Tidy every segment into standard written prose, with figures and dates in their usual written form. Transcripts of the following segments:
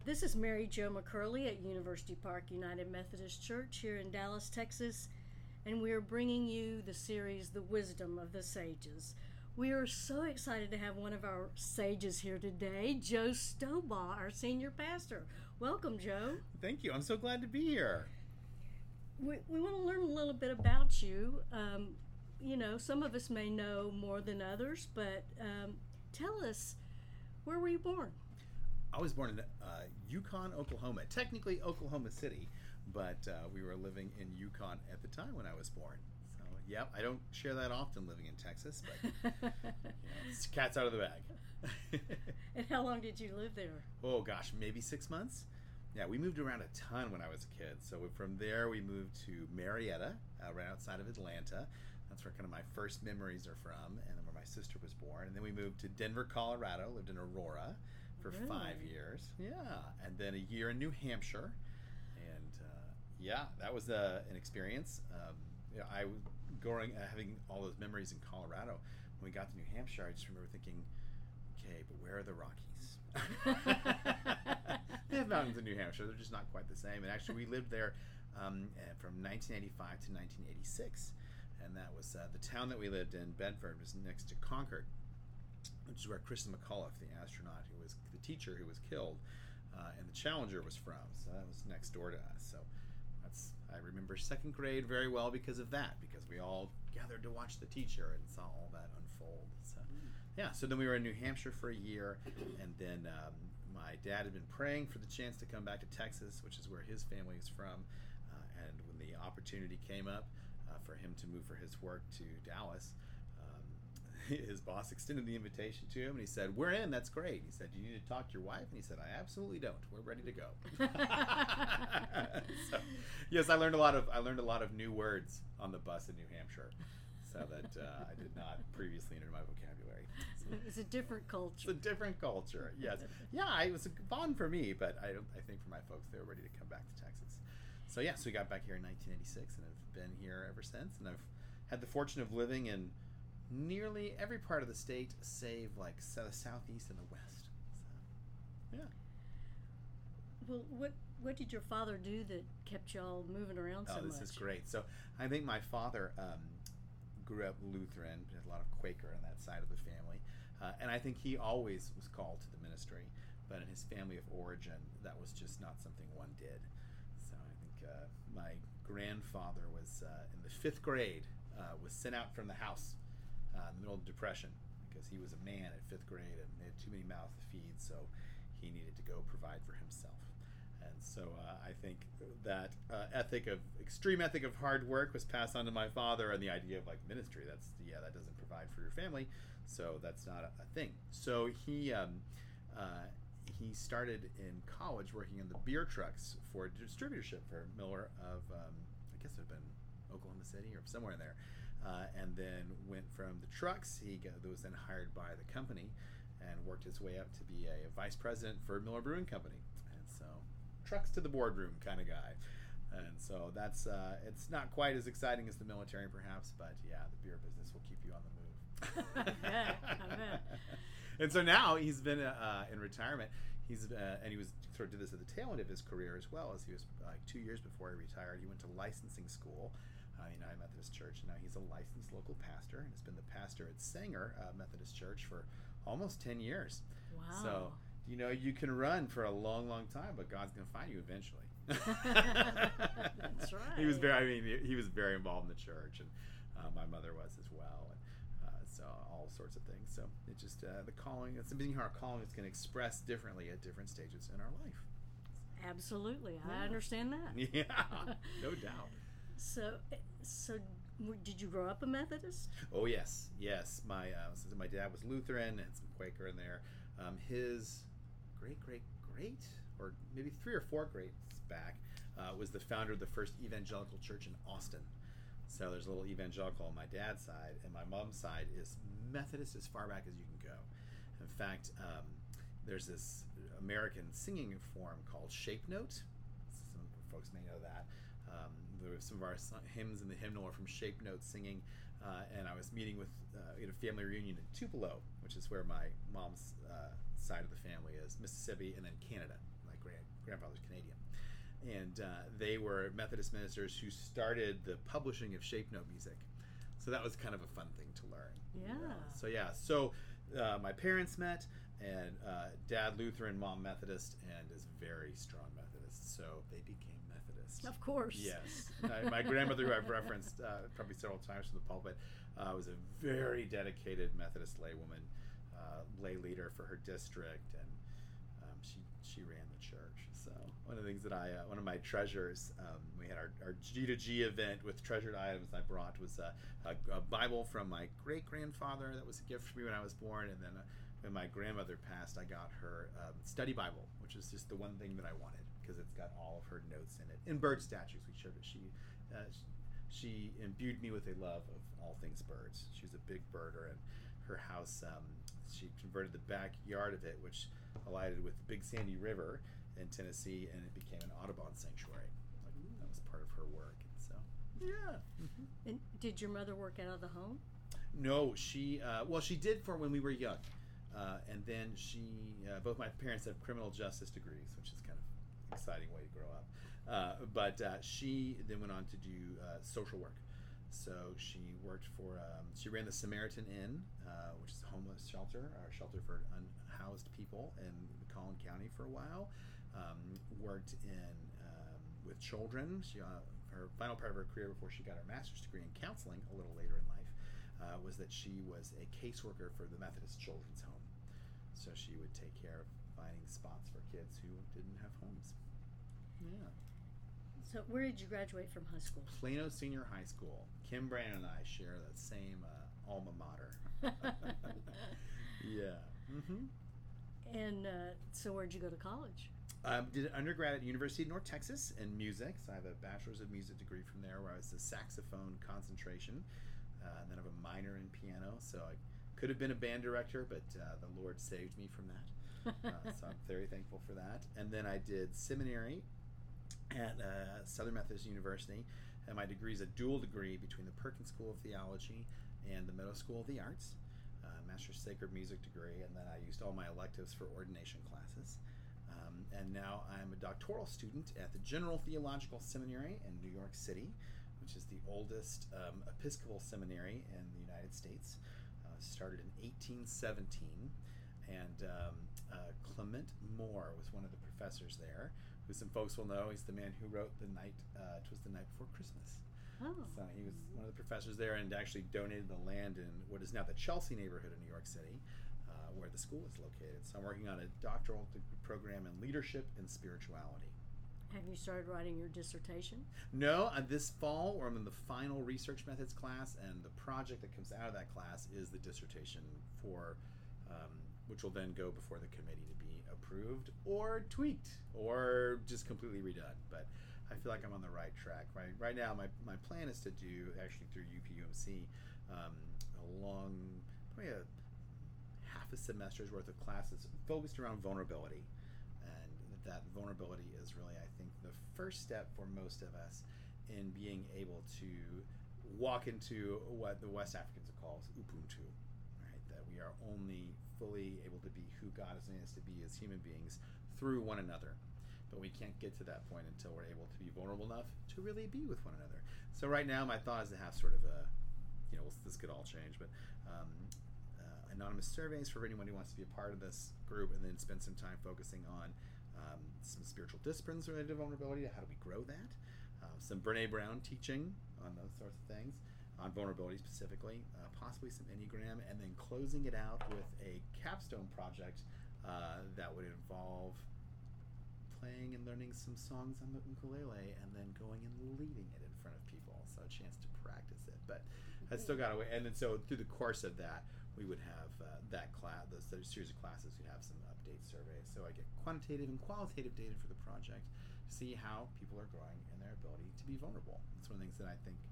This is Mary Jo McCurley at University Park United Methodist Church here in Dallas, Texas, and we are bringing you the series The Wisdom of the Sages. We are so excited to have one of our sages here today, Joe Stobaugh, our senior pastor. Welcome, Joe. Thank you. I'm so glad to be here. We want to learn a little bit about you. Some of us may know more than others, but tell us, where were you born? I was born in Yukon, Oklahoma. Technically Oklahoma City, but we were living in Yukon at the time when I was born. So, yep, I don't share that often living in Texas, but it's cat's out of the bag. And how long did you live there? Oh, gosh, maybe 6 months? Yeah, we moved around a ton when I was a kid. So from there, we moved to Marietta, right outside of Atlanta. That's where kind of my first memories are from, and then where my sister was born. And then we moved to Denver, Colorado, lived in Aurora for Really? 5 years. Yeah, and then a year in New Hampshire. And that was an experience. I was having all those memories in Colorado. When we got to New Hampshire, I just remember thinking, okay, but where are the Rockies? They have mountains in New Hampshire. They're just not quite the same. And actually, we lived there from 1985 to 1986. And that was the town that we lived in, Bedford, was next to Concord, which is where Christian McAuliffe, the astronaut who was the teacher who was killed, and the Challenger was from. So that was next door to us. So I remember second grade very well because of that, because we all gathered to watch the teacher and saw all that unfold. So so then we were in New Hampshire for a year, and then my dad had been praying for the chance to come back to Texas, which is where his family is from, and when the opportunity came up for him to move for his work to Dallas, his boss extended the invitation to him, and he said, "We're in. That's great." He said, "Do you need to talk to your wife?" And he said, "I absolutely don't. We're ready to go." So, yes, I learned a lot of new words on the bus in New Hampshire, so that I did not previously enter my vocabulary. So, It's a different culture. it's a different culture. Yes, it was fun for me, but I think for my folks, they were ready to come back to Texas. So we got back here in 1986, and have been here ever since. And I've had the fortune of living in nearly every part of the state, save like the southeast and the west. So, yeah. Well, what did your father do that kept y'all moving around so much? Oh, this is great. So I think my father grew up Lutheran, had a lot of Quaker on that side of the family, and I think he always was called to the ministry. But in his family of origin, that was just not something one did. So I think my grandfather was in the 5th grade, was sent out from the house in the middle of the Depression, because he was a man at 5th grade and they had too many mouths to feed, so he needed to go provide for himself. And so I think that extreme ethic of hard work was passed on to my father, and the idea of like ministry, that doesn't provide for your family, so that's not a thing. So he started in college working in the beer trucks for distributorship for Miller of, I guess it would have been Oklahoma City or somewhere in there, and then went from the trucks. He was then hired by the company and worked his way up to be a vice president for Miller Brewing Company. And so trucks to the boardroom kind of guy. And so that's it's not quite as exciting as the military perhaps, but the beer business will keep you on the move. I bet. And so now he's been in retirement. And he was sort of did this at the tail end of his career as well, as he was like 2 years before he retired. He went to licensing school, United Methodist Church, and now he's a licensed local pastor, and has been the pastor at Sanger Methodist Church for almost 10 years. Wow. So you can run for a long, long time, but God's going to find you eventually. That's right. He was very involved in the church, and my mother was as well, and so all sorts of things. So it just the calling. It's amazing how our calling is going to express differently at different stages in our life. Absolutely, I understand that. Yeah, no doubt. So, did you grow up a Methodist? Oh yes. My dad was Lutheran, and some Quaker in there. His great, or maybe 3 or 4 greats back, was the founder of the first evangelical church in Austin. So there's a little evangelical on my dad's side, and my mom's side is Methodist as far back as you can go. In fact, there's this American singing form called Shape Note. Some folks may know that. There were some of our hymns in the hymnal are from Shape Note singing, and I was meeting with a family reunion in Tupelo, which is where my mom's side of the family is, Mississippi, and then Canada, like grandfather's Canadian. And they were Methodist ministers who started the publishing of shape note music. So that was kind of a fun thing to learn. Yeah. So my parents met, and Dad Lutheran, Mom Methodist, and is very strong Methodist. So they became Methodist. Of course. Yes. My grandmother, who I've referenced probably several times from the pulpit, was a very dedicated Methodist laywoman, lay leader for her district, and she ran the church. So one of the things that one of my treasures, we had our G2G event with treasured items I brought was a Bible from my great-grandfather that was a gift for me when I was born, and then when my grandmother passed, I got her study Bible, which is just the one thing that I wanted because it's got all of her notes in it. In bird statues, we showed it. She imbued me with a love of all things birds. She was a big birder, and her house, she converted the backyard of it, which alighted with the Big Sandy River in Tennessee, and it became an Audubon sanctuary. That was part of her work. And so, yeah. Mm-hmm. And did your mother work out of the home? No, she did for when we were young. And then both my parents have criminal justice degrees, which is kind of an exciting way to grow up. But she then went on to do social work. So she worked she ran the Samaritan Inn, which is a homeless shelter, or shelter for unhoused people in Collin County for a while. Worked with children. Her final part of her career before she got her master's degree in counseling a little later in life was that she was a caseworker for the Methodist Children's Home. So she would take care of finding spots for kids who didn't have homes. Yeah. So where did you graduate from high school? Plano Senior High School. Kim Brandon and I share the same alma mater. Yeah. Mm-hmm. And so where'd you go to college? Did an undergrad at University of North Texas in music. So I have a bachelor's of music degree from there, where I was a saxophone concentration. And then I have a minor in piano. So I could have been a band director, but the Lord saved me from that. So I'm very thankful for that. And then I did seminary at Southern Methodist University, and my degree is a dual degree between the Perkins School of Theology and the Meadow School of the Arts, Master's Sacred Music degree, and then I used all my electives for ordination classes. And now I'm a doctoral student at the General Theological Seminary in New York City, which is the oldest Episcopal seminary in the United States. Started in 1817, and Clement Moore was one of the professors there, who some folks will know. He's the man who wrote "'Twas the Night Before Christmas." Oh. So he was one of the professors there, and actually donated the land in what is now the Chelsea neighborhood of New York City, where the school is located. So I'm working on a doctoral program in leadership and spirituality. Have you started writing your dissertation? No, this fall, I'm in the final research methods class, and the project that comes out of that class is the dissertation which will then go before the committee to be approved or tweaked or just completely redone. But I feel like I'm on the right track. Right now, my plan is to do, actually through UPUMC, probably a half a semester's worth of classes focused around vulnerability. And that vulnerability is really, I think, the first step for most of us in being able to walk into what the West Africans call Ubuntu, right? That we are only fully able to be who God has made us to be as human beings through one another. But we can't get to that point until we're able to be vulnerable enough to really be with one another. So right now, my thought is to have sort of a, this could all change, but anonymous surveys for anyone who wants to be a part of this group, and then spend some time focusing on some spiritual disciplines related to vulnerability. How do we grow that? Some Brene Brown teaching on those sorts of things, on vulnerability specifically, possibly some Enneagram, and then closing it out with a capstone project that would involve playing and learning some songs on the ukulele, and then going and leading it in front of people, so a chance to practice it. But I still got to wait. And then so through the course of that, we would have that class, those series of classes, we'd have some update surveys. So I get quantitative and qualitative data for the project to see how people are growing in their ability to be vulnerable. It's one of the things that I think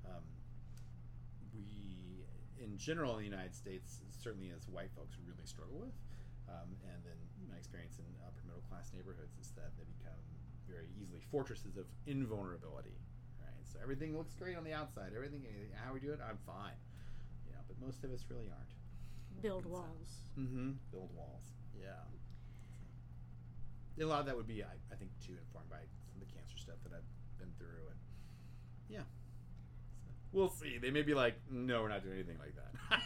we, in general in the United States, certainly as white folks, really struggle with. And then my experience in upper middle class neighborhoods is that they become very easily fortresses of invulnerability, right? So everything looks great on the outside. Everything, how we do it, I'm fine. But most of us really aren't. Build walls. Build walls. Yeah. a lot of that would be, I think, too informed by some of the cancer stuff that I've been through, and yeah. So, we'll see. They may be like, no, we're not doing anything like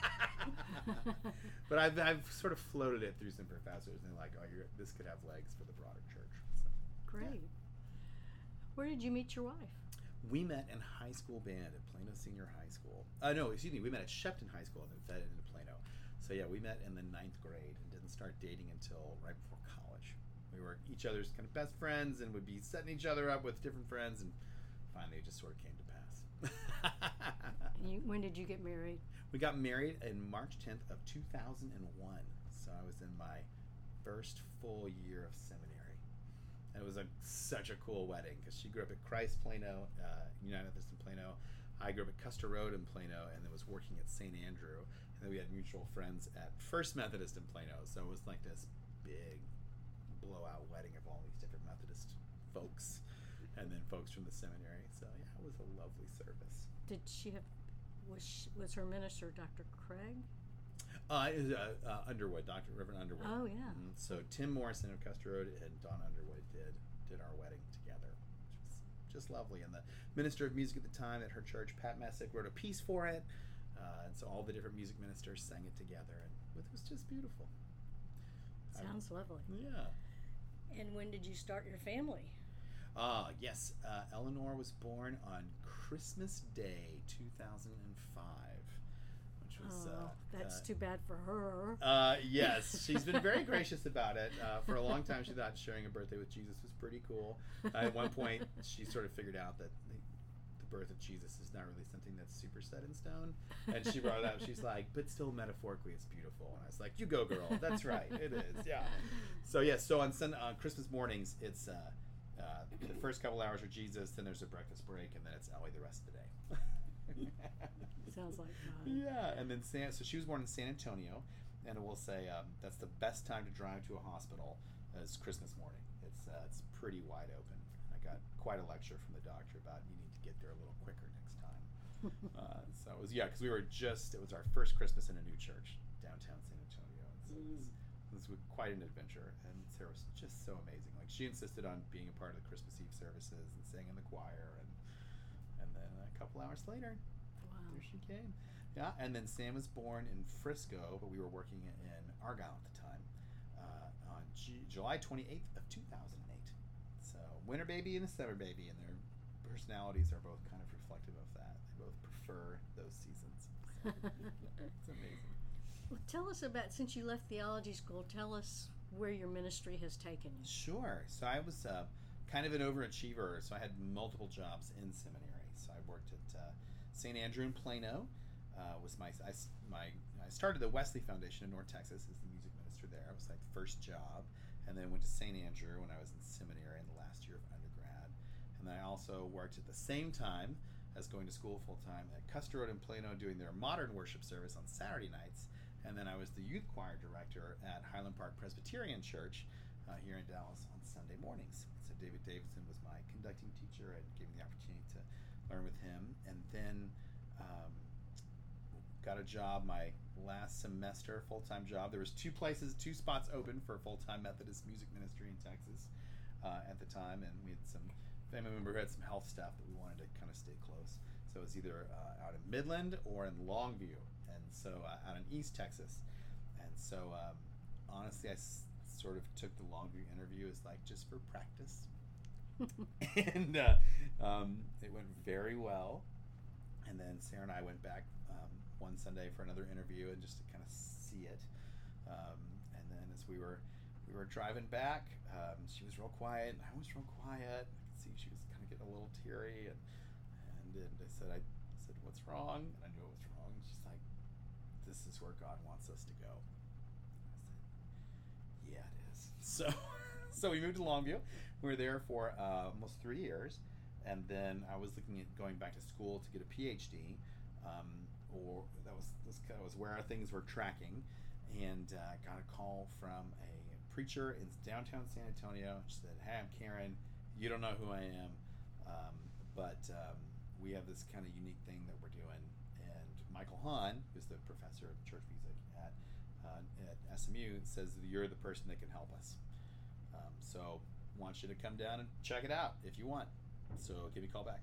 that. But I've sort of floated it through some professors, and they're like, oh, this could have legs for the broader church. So, Great. yeah. Where did you meet your wife? We met in high school band at Plano Senior High School. No, excuse me. We met at Shepton High School and then fed into Plano. So yeah, we met in the 9th grade and didn't start dating until right before college. We were each other's kind of best friends and would be setting each other up with different friends, and finally it just sort of came to pass. When did you get married? We got married in March 10th of 2001. So I was in my first full year of seminary. And it was such a cool wedding because she grew up at Christ Plano, United Methodist in Plano. I grew up at Custer Road in Plano and then was working at St. Andrew. And then we had mutual friends at First Methodist in Plano. So it was like this big blowout wedding of all these different Methodist folks and then folks from the seminary. So yeah, it was a lovely service. Did she have, was her minister Dr. Craig? It was Underwood, Reverend Underwood. Oh, yeah. Mm-hmm. So Tim Morrison of Custer Road and Don Underwood did our wedding together, which was just lovely. And the minister of music at the time at her church, Pat Messick, wrote a piece for it. And so all the different music ministers sang it together, and it was just beautiful. Sounds lovely. Yeah. And when did you start your family? Yes. Eleanor was born on Christmas Day, 2005. Was, that's too bad for her. Yes, she's been very gracious about it. For a long time, she thought sharing a birthday with Jesus was pretty cool. At one point, she sort of figured out that the birth of Jesus is not really something that's super set in stone. And she brought it up. She's like, but still metaphorically, it's beautiful. And I was like, you go, girl. That's right. It is. Yeah. So, yes, so on Christmas mornings, it's the first couple hours are Jesus, then there's a breakfast break, and then it's Ellie the rest of the day. Sounds like fun. Yeah, and then so she was born in San Antonio, and we'll say that's the best time to drive to a hospital is Christmas morning. It's pretty wide open. I got quite a lecture from the doctor about you need to get there a little quicker next time. So it was because it was our first Christmas in a new church downtown San Antonio. So it was quite an adventure, and Sarah was just so amazing. Like she insisted on being a part of the Christmas Eve services and sang in the choir, and then a couple hours later. There she came. Yeah, and then Sam was born in Frisco, but we were working in Argyle at the time, on July 28th of 2008. So winter baby and a summer baby, and their personalities are both kind of reflective of that. They both prefer those seasons. So, it's amazing. Well, tell us about, since you left theology school, tell us where your ministry has taken you. Sure. So I was kind of an overachiever, so I had multiple jobs in seminary. So I worked at St. Andrew in Plano. I started the Wesley Foundation in North Texas as the music minister there. It was like the first job, and then went to St. Andrew when I was in seminary in the last year of undergrad. And then I also worked at the same time as going to school full time at Custer Road in Plano doing their modern worship service on Saturday nights. And then I was the youth choir director at Highland Park Presbyterian Church here in Dallas on Sunday mornings. So David Davidson was my conducting teacher and gave me the opportunity to learn with him. And then got a job my last semester, full-time job. There was two spots open for full-time Methodist music ministry in Texas at the time, and we had some family member who had some health stuff that we wanted to kind of stay close. So it was either out in Midland or in Longview, and so out in East Texas. And so honestly, I sort of took the Longview interview as like just for practice. And it went very well. And then Sarah and I went back one Sunday for another interview and just to kind of see it. And then as we were driving back, she was real quiet and I was real quiet. I could see she was kind of getting a little teary, and I said, what's wrong? And I knew it was wrong. She's like, this is where God wants us to go. I said, yeah, it is. So we moved to Longview. We were there for almost 3 years, and then I was looking at going back to school to get a PhD, or that was where things were tracking, and got a call from a preacher in downtown San Antonio. She said, hey, I'm Karen. You don't know who I am, but we have this kind of unique thing that we're doing. And Michael Hahn, who's the professor of church music at SMU, says that you're the person that can help us. So want you to come down and check it out if you want. So give me a call back.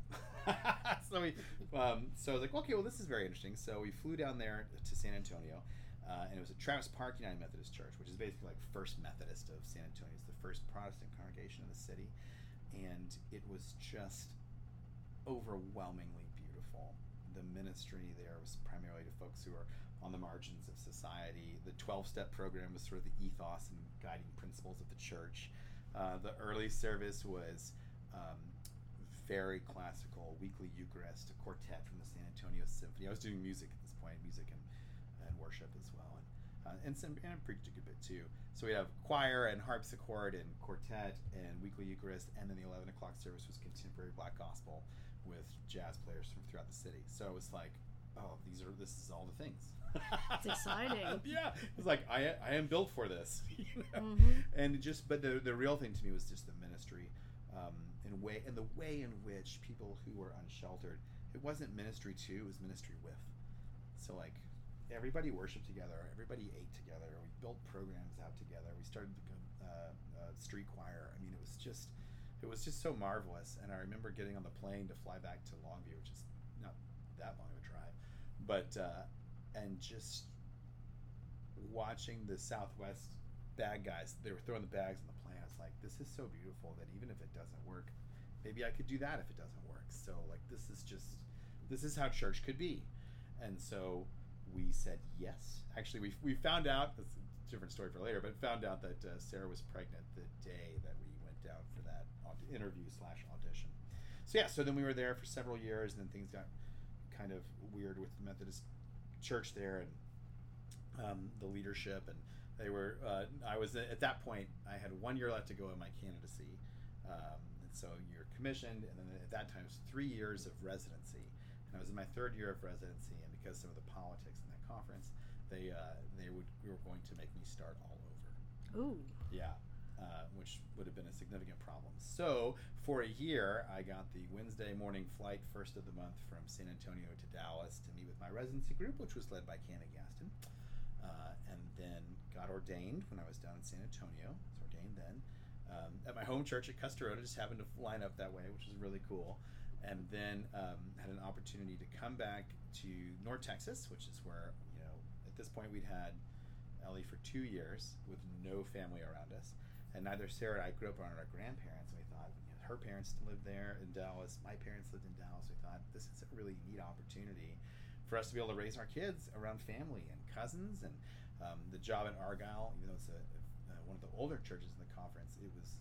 So I was like, okay, well, this is very interesting. So we flew down there to San Antonio, and it was at Travis Park United Methodist Church, which is basically like First Methodist of San Antonio. It's the first Protestant congregation in the city, and it was just overwhelmingly beautiful. The ministry there was primarily to folks who are on the margins of society. The 12-step program was sort of the ethos and guiding principles of the church. The early service was very classical, weekly Eucharist, a quartet from the San Antonio Symphony. I was doing music at this point, music and worship as well, and I preached a good bit too. So we have choir and harpsichord and quartet and weekly Eucharist, and then the 11 o'clock service was contemporary black gospel with jazz players from throughout the city. So it was like, oh, this is all the things. It's exciting. Yeah, it's like I am built for this. You know? And but the real thing to me was just the ministry, and the way in which people who were unsheltered, it wasn't ministry to, it was ministry with. So like everybody worshiped together, everybody ate together, we built programs out together, we started street choir. I mean, it was just so marvelous. And I remember getting on the plane to fly back to Longview, which is not that long of a drive, but and just watching the Southwest bag guys, they were throwing the bags in the plane. I was like, this is so beautiful that even if it doesn't work, maybe I could do that if it doesn't work. So like, this is how church could be. And so we said yes. Actually, we found out, it's a different story for later, but found out that Sarah was pregnant the day that we went down for that interview/audition. So yeah, so then we were there for several years, and then things got kind of weird with the Methodist church there, and the leadership, and they were I was at that point, I had 1 year left to go in my candidacy, and so you're commissioned, and then at that time it was 3 years of residency, and I was in my third year of residency, and because some of the politics in that conference, we were going to make me start all over. Ooh. Yeah. Which would have been a significant problem. So for a year, I got the Wednesday morning flight, first of the month, from San Antonio to Dallas to meet with my residency group, which was led by Candy Gaston, and then got ordained when I was down in San Antonio. I was ordained then at my home church at Custer Road. It just happened to line up that way, which was really cool. And then had an opportunity to come back to North Texas, which is where, at this point we'd had Ellie for 2 years with no family around us. And neither Sarah and I grew up around our grandparents, and we thought, her parents lived there in Dallas, my parents lived in Dallas. We thought, this is a really neat opportunity for us to be able to raise our kids around family and cousins. And the job in Argyle, even though it's one of the older churches in the conference, it was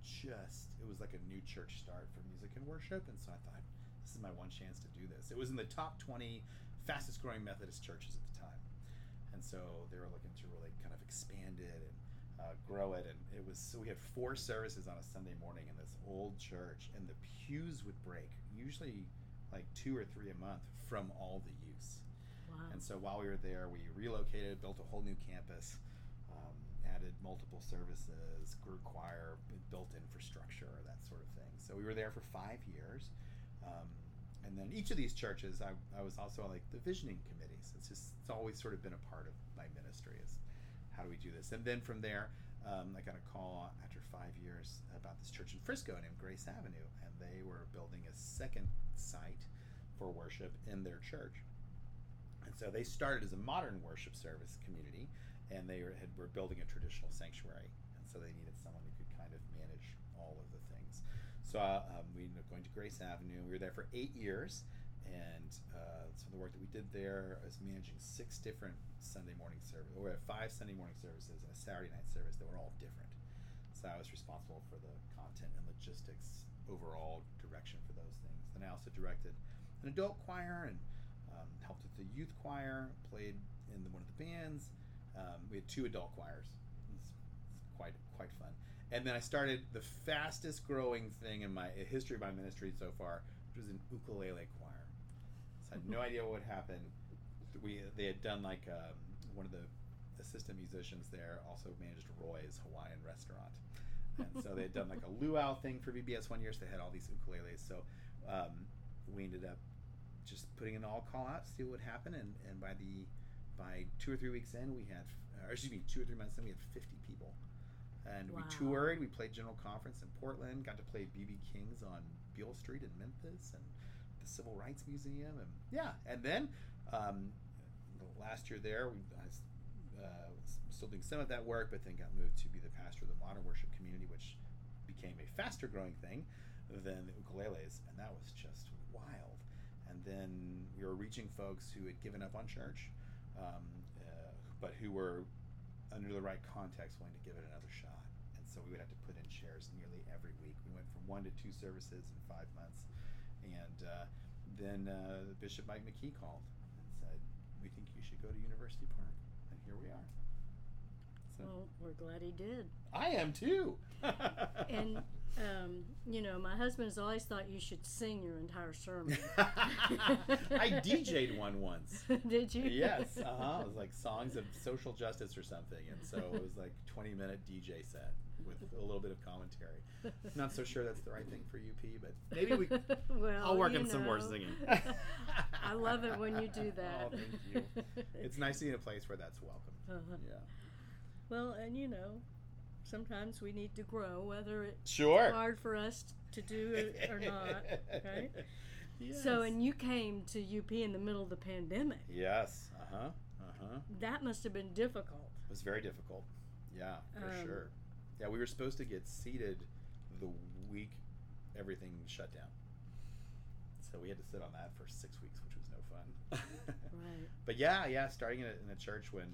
like a new church start for music and worship. And so I thought, this is my one chance to do this. It was in the top 20 fastest growing Methodist churches at the time. And so they were looking to really kind of expand it and grow it, and it was, so we had 4 services on a Sunday morning in this old church, and the pews would break, usually like 2 or 3 a month, from all the use. Wow. And so while we were there, we relocated, built a whole new campus, added multiple services, grew choir, built infrastructure, that sort of thing. So we were there for 5 years, and then each of these churches, I was also on like the visioning committees. It's always sort of been a part of my ministry, is how do we do this? And then from there, I got a call after 5 years about this church in Frisco named Grace Avenue, and they were building a second site for worship in their church. And so they started as a modern worship service community, and they were building a traditional sanctuary, and so they needed someone who could kind of manage all of the things. So we ended up going to Grace Avenue. We were there for 8 years, and some of the work that we did there is managing 6 different Sunday morning services. We had 5 Sunday morning services and a Saturday night service that were all different. So I was responsible for the content and logistics, overall direction for those things. Then I also directed an adult choir and helped with the youth choir, played in one of the bands. We had 2 adult choirs. It's quite fun. And then I started the fastest growing thing in my history of my ministry so far, which was an ukulele choir. So I had no idea what would happen. They had done like one of the assistant musicians there also managed Roy's Hawaiian restaurant, and so they had done like a luau thing for VBS 1 year. So they had all these ukuleles. So we ended up just putting an all call out to see what would happen, and by 2 or 3 weeks in, we had, 2 or 3 months in, we had 50 people, and wow. We toured. We played General Conference in Portland. Got to play B.B. King's on Beale Street in Memphis and the Civil Rights Museum. And and then last year there, I was still doing some of that work, but then got moved to be the pastor of the Modern Worship Community, which became a faster growing thing than the ukuleles, and that was just wild. And then we were reaching folks who had given up on church, but who were under the right context willing to give it another shot. And so we would have to put in chairs nearly every week. We went from 1 to 2 services in 5 months, and then Bishop Mike McKee called and said, "We think you should go to University Park," and here we are. So, well, we're glad he did. I am too. And my husband has always thought you should sing your entire sermon. I DJ'd one once. Did you? Yes. It was like songs of social justice or something, and so it was like 20-minute DJ set with a little bit of commentary. Not so sure that's the right thing for UP, but maybe we. Well, I'll work on some more singing. I love it when you do that. Oh, thank you. It's nice to be in a place where that's welcome. Yeah. Well, and sometimes we need to grow, whether it's sure. hard for us to do it or not. Right? Yes. So, and you came to UP in the middle of the pandemic. Yes. That must have been difficult. It was very difficult. Yeah, for sure. Yeah, we were supposed to get seated the week everything shut down. So we had to sit on that for 6 weeks, which was no fun. Right. But yeah, starting in a church when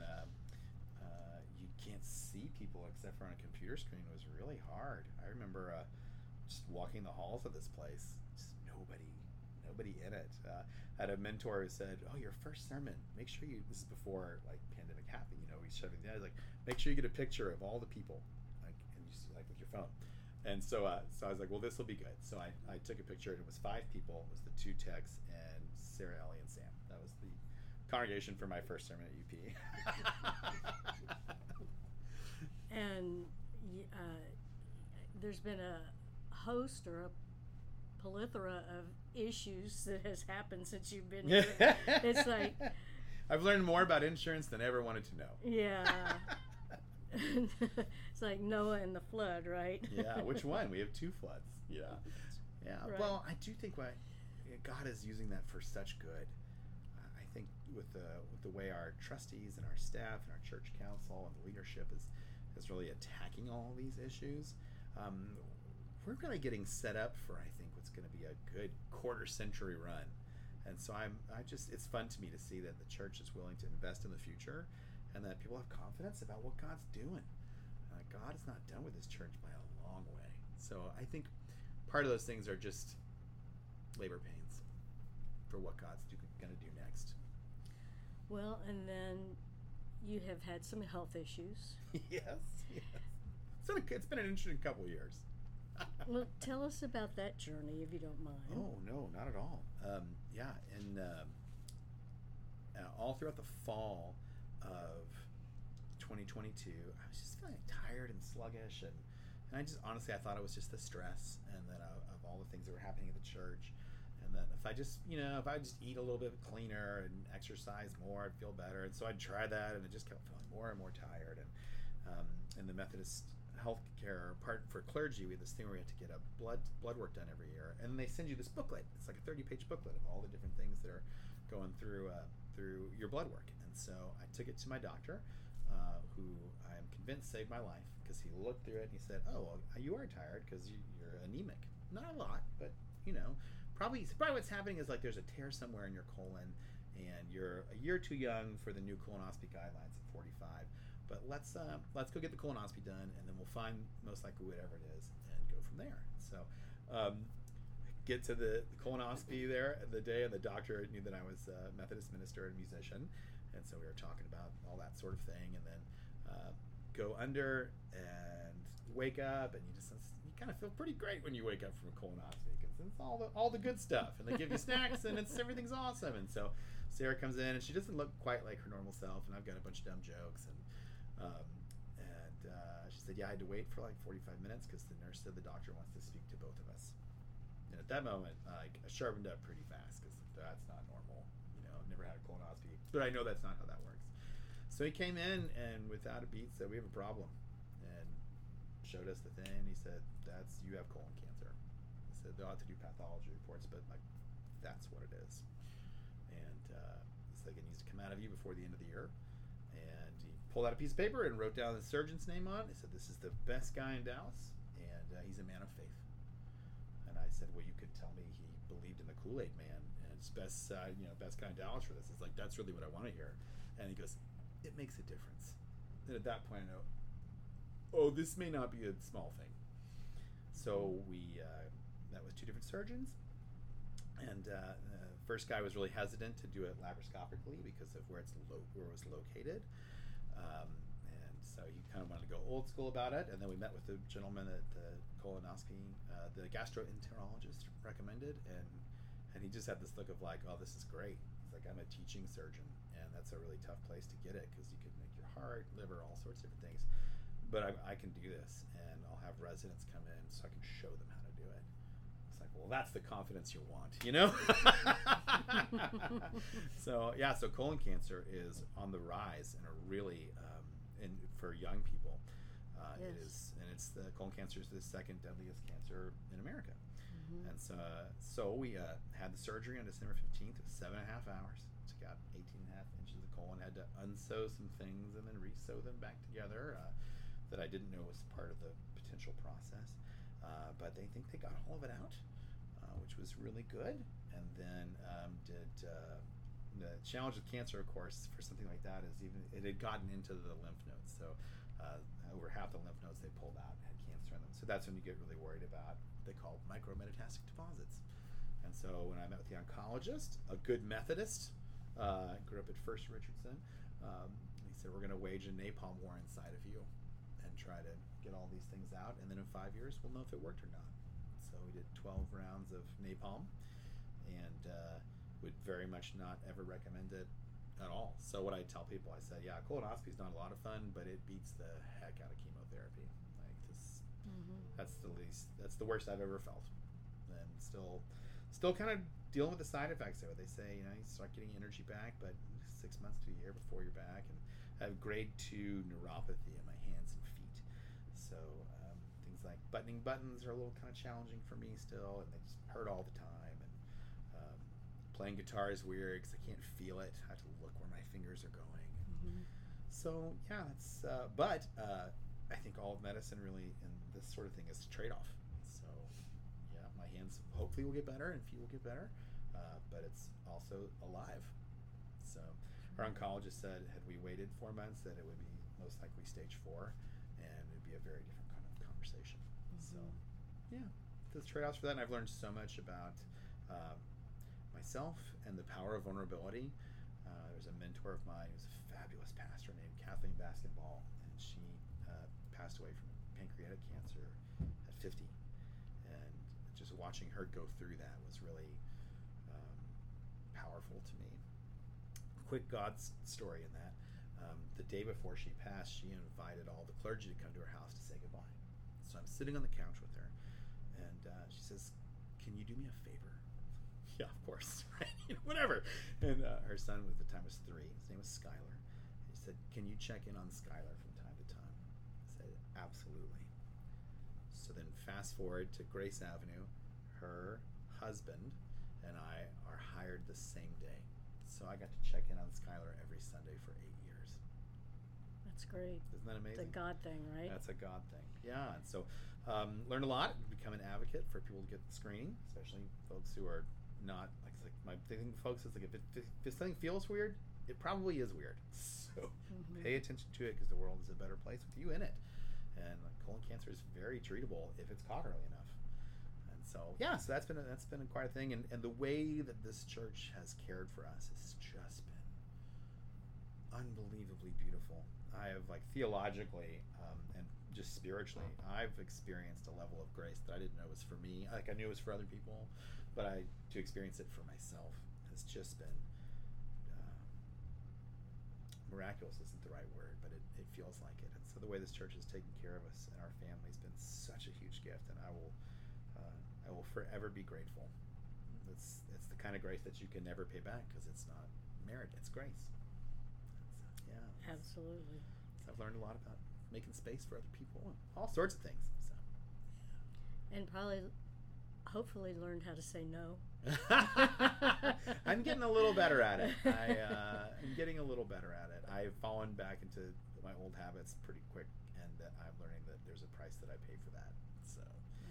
you can't see people except for on a computer screen was really hard. I remember just walking the halls of this place, just nobody in it. I had a mentor who said, "Oh, your first sermon, make sure you." This is before like pandemic happened. We shut everything down. Like, make sure you get a picture of all the people, and you just with your phone. And so I was like, well, this will be good. So I took a picture, and it was 5 people. It was the 2 techs and Sarah, Ellie, and Sam. That was the congregation for my first sermon at UP. And there's been a host or a plethora of issues that has happened since you've been here. It's like I've learned more about insurance than I ever wanted to know. Yeah. It's like Noah and the flood, right? Yeah, which one? We have 2 floods. Yeah. Right. Well, I do think God is using that for such good. I think with the way our trustees and our staff and our church council and the leadership is really attacking all these issues, we're really getting set up for, I think, what's going to be a good quarter-century run. And so it's fun to me to see that the church is willing to invest in the future, and that people have confidence about what God's doing. God is not done with his church by a long way. So I think part of those things are just labor pains for what God's going to do next. Well, and then you have had some health issues. Yes. So it's been an interesting couple of years. Well, tell us about that journey, if you don't mind. Oh, no, not at all. And all throughout the fall of 2022, I was just feeling tired and sluggish, and I just honestly I thought it was just the stress, and that of all the things that were happening at the church, and that if I just eat a little bit cleaner and exercise more, I'd feel better. And so I'd try that, and I just kept feeling more and more tired. And in the Methodist healthcare part for clergy, we had this thing where we had to get a blood work done every year, and they send you this booklet. It's like a 30-page booklet of all the different things that are going through your blood work. And so I took it to my doctor, who I am convinced saved my life, because he looked through it and he said, "Oh, well, you are tired because you're anemic. Not a lot, but probably what's happening is like there's a tear somewhere in your colon, and you're a year too young for the new colonoscopy guidelines at 45. But let's go get the colonoscopy done, and then we'll find most likely whatever it is and go from there." So get to the colonoscopy there the day, and the doctor knew that I was a Methodist minister and musician, and so we were talking about all that sort of thing, and then go under and wake up, and you kind of feel pretty great when you wake up from a colonoscopy, because it's all the good stuff, and they give you snacks, and everything's awesome. And so Sarah comes in, and she doesn't look quite like her normal self, and I've got a bunch of dumb jokes, and she said, "Yeah, I had to wait for like 45 minutes because the nurse said the doctor wants to speak to both of us." And at that moment, I sharpened up pretty fast, because that's not normal. I've never had a colonoscopy, but I know that's not how that works. So he came in and without a beat said, "We have a problem." And showed us the thing. He said, you have colon cancer. He said they'll have to do pathology reports, but like that's what it is. And he's like, it needs to come out of you before the end of the year. And he pulled out a piece of paper and wrote down the surgeon's name on it. He said, this is the best guy in Dallas, and he's a man of faith. And I said, well, you could tell me he believed in the Kool-Aid man, and it's best guy in Dallas for this. It's like, that's really what I want to hear. And he goes, it makes a difference. And at that point, I know, oh, this may not be a small thing. So we met with two different surgeons, and the first guy was really hesitant to do it laparoscopically because of where it was located, and so he kind of wanted to go old school about it. And then we met with the gentleman that the colonoscopy, the gastroenterologist recommended, and he just had this look of like, oh, this is great. He's like, I'm a teaching surgeon, and that's a really tough place to get it because you could make your heart, liver, all sorts of different things. But I can do this, and I'll have residents come in so I can show them how to do it. It's like, well, that's the confidence you want, you know? So colon cancer is on the rise and really, for young people. Yes. It is, and colon cancer is the second deadliest cancer in America. And so we had the surgery on December 15th. It was 7.5 hours. Took out 18.5 inches of colon. Had to unsew some things and then re-sew them back together. That I didn't know was part of the potential process, but they think they got all of it out, which was really good. And then the challenge with cancer, of course, for something like that is it had gotten into the lymph nodes. So over half the lymph nodes they pulled out had cancer in them. So that's when you get really worried about what they call micrometastatic deposits. And so when I met with the oncologist, a good Methodist, grew up at First Richardson, he said, we're going to wage a napalm war inside of you and try to get all these things out, and then in 5 years we'll know if it worked or not. So we did 12 rounds of napalm, and would very much not ever recommend it at all. So what I tell people, I said, colonoscopy is not a lot of fun, but it beats the heck out of chemotherapy. Like this, that's the worst I've ever felt, and still kind of dealing with the side effects of it. They say, you start getting energy back, but 6 months to a year before you're back. And I have grade 2 neuropathy in my hands and feet. So things like buttoning buttons are a little kind of challenging for me still, and they just hurt all the time. And playing guitar is weird because I can't feel it. I have to look where my fingers are going. So it's but I think all of medicine really in this sort of thing is a trade-off. So my hands hopefully will get better and feet will get better, but it's also alive. So our oncologist said had we waited 4 months that it would be most likely stage 4, and it would be a very different kind of conversation. So there's trade-offs for that, and I've learned so much about myself and the power of vulnerability. There's a mentor of mine who's a fabulous pastor named Kathleen Basketball, and she passed away from pancreatic cancer at 50, and just watching her go through that was really powerful to me. Quick God story in that. The day before she passed, she invited all the clergy to come to her house to say goodbye. So I'm sitting on the couch with her, and she says, can you do me a favor? Yeah, of course, right? Whatever. And her son at the time was 3. His name was Skylar. He said, can you check in on Skylar from time to time? I said, absolutely. So then fast forward to Grace Avenue. Her husband and I are hired the same day. So I got to check in on Skylar every Sunday for 8 years. That's great. Isn't that amazing? It's a God thing, right? That's a God thing. Yeah. And so learned a lot. Become an advocate for people to get the screening, especially folks who are not like my thing. Folks is like if something feels weird, it probably is weird. So pay attention to it because the world is a better place with you in it. And colon cancer is very treatable if it's caught early enough. So that's been quite a thing, and the way that this church has cared for us has just been unbelievably beautiful. I have theologically and just spiritually, I've experienced a level of grace that I didn't know was for me. I knew it was for other people, but to experience it for myself has just been miraculous. Isn't the right word, but it feels like it. And so the way this church has taken care of us and our family has been such a huge gift, and I will forever be grateful. It's the kind of grace that you can never pay back because it's not merit, it's grace. So, absolutely. So I've learned a lot about making space for other people, and all sorts of things. So. And probably, hopefully, learned how to say no. I'm getting a little better at it. I'm getting a little better at it. I've fallen back into my old habits pretty quick, and I'm learning that there's a price that I pay for that. So,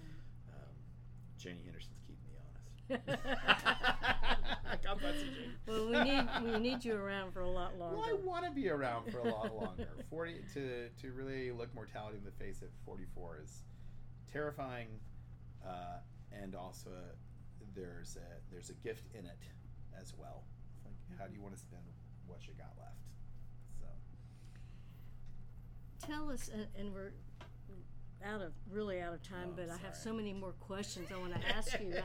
Janie Henderson's keeping me honest. God bless you, Janie. Well, we need you around for a lot longer. Well, I want to be around for a lot longer. 40 to really look mortality in the face at 44 is terrifying, and also there's a gift in it as well. It's like, how do you want to spend what you got left? So tell us, and we're really out of time, but I have so many more questions I want to ask you.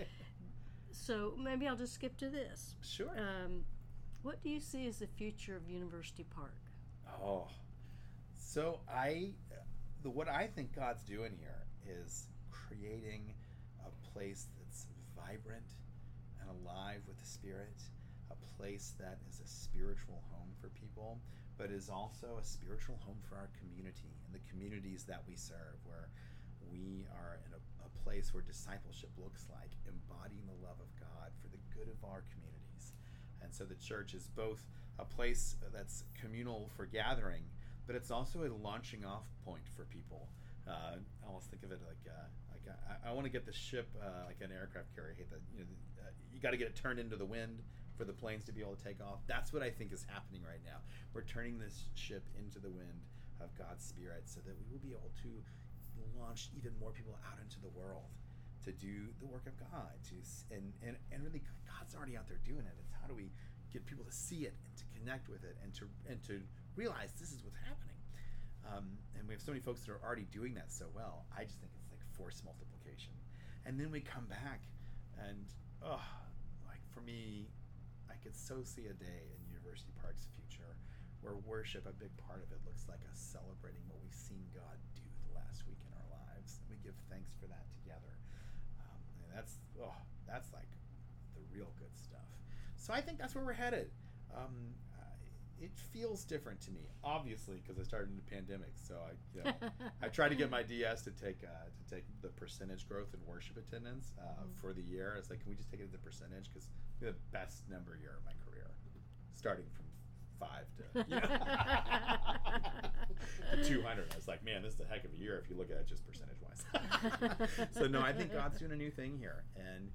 So maybe I'll just skip to this. Sure. What do you see as the future of University Park? Oh, so what I think God's doing here is creating a place that's vibrant and alive with the Spirit, a place that is a spiritual home for people, but is also a spiritual home for our community and the communities that we serve, where we are in a place where discipleship looks like embodying the love of God for the good of our communities. And so the church is both a place that's communal for gathering, but it's also a launching off point for people. I almost think of it like I want to get the ship like an aircraft carrier. I hate that. You got to get it turned into the wind for the planes to be able to take off. That's what I think is happening right now. We're turning this ship into the wind of God's Spirit so that we will be able to launch even more people out into the world to do the work of God. And really, God's already out there doing it. It's how do we get people to see it and to connect with it and to realize this is what's happening. And we have so many folks that are already doing that so well. I just think it's like force multiplication. And then we come back and, like for me, I could so see a day in University Park's future where worship, a big part of it, looks like us celebrating what we've seen God do the last week in our lives. And we give thanks for that together. And that's like the real good stuff. So I think that's where we're headed. It feels different to me, obviously, because I started in the pandemic. So I try to get my DS to take the percentage growth in worship attendance for the year. It's like, can we just take it as a percentage? Because we had the best number year of my career, starting from 5 to 200. I was like, man, this is a heck of a year if you look at it just percentage wise. So no, I think God's doing a new thing here, and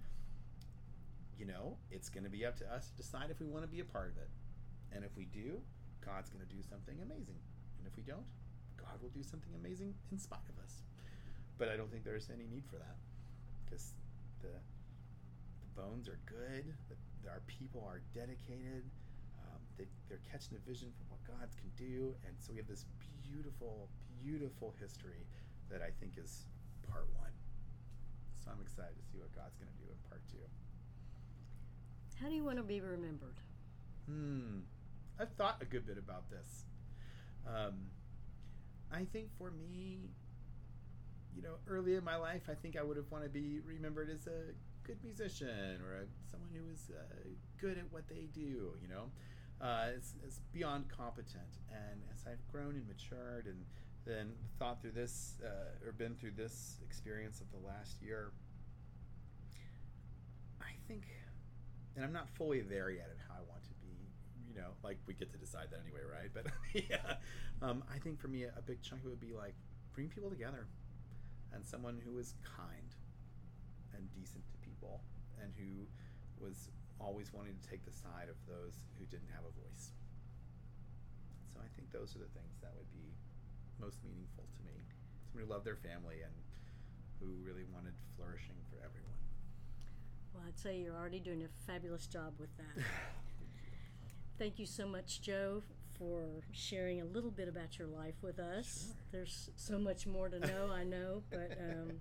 it's going to be up to us to decide if we want to be a part of it. And if we do, God's going to do something amazing. And if we don't, God will do something amazing in spite of us. But I don't think there's any need for that, because the bones are good, our people are dedicated, they're catching a vision for what God can do. And so we have this beautiful, beautiful history that I think is part 1. So I'm excited to see what God's going to do in part 2. How do you want to be remembered? I've thought a good bit about this. I think for me, early in my life, I think I would have wanted to be remembered as a good musician or someone who was good at what they do, as beyond competent. And as I've grown and matured and then thought through this, or been through this experience of the last year, I think, and I'm not fully there yet at how I want to be, like we get to decide that anyway, right? But yeah, I think for me, a big chunk of it would be like bring people together, and someone who was kind and decent to people, and who was always wanting to take the side of those who didn't have a voice. So I think those are the things that would be most meaningful to me. Someone who loved their family and who really wanted flourishing for everyone. Well, I'd say you're already doing a fabulous job with that. Thank you so much, Joe, for sharing a little bit about your life with us. Sure. There's so much more to know, I know, but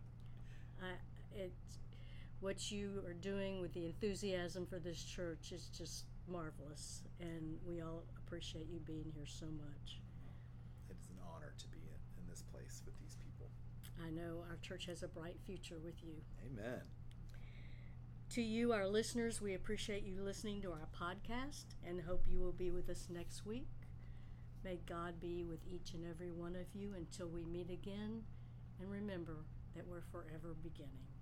what you are doing with the enthusiasm for this church is just marvelous, and we all appreciate you being here so much. It is an honor to be in this place with these people. I know our church has a bright future with you. Amen. To you, our listeners, we appreciate you listening to our podcast and hope you will be with us next week. May God be with each and every one of you until we meet again. And remember that we're forever beginning.